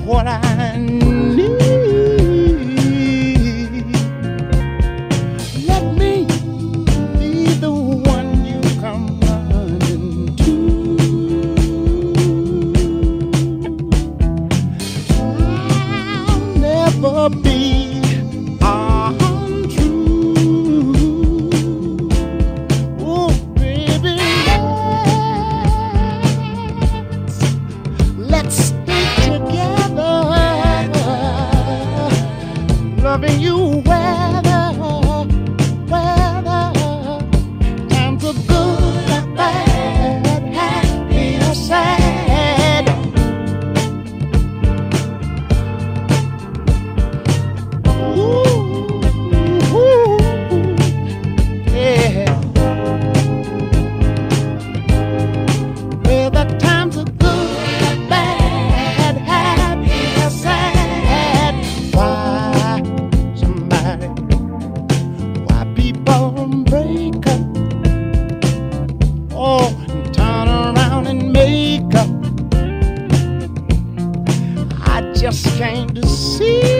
what I need. Let me be the one you come running to. I'll never be untrue. Oh, baby, let's stay together, loving you weather times are good and bad, happy or sad. Ooh, yeah. Well, the times are good, bad, happy or sad. Why people break up? Oh, and turn around and make up. I just came to see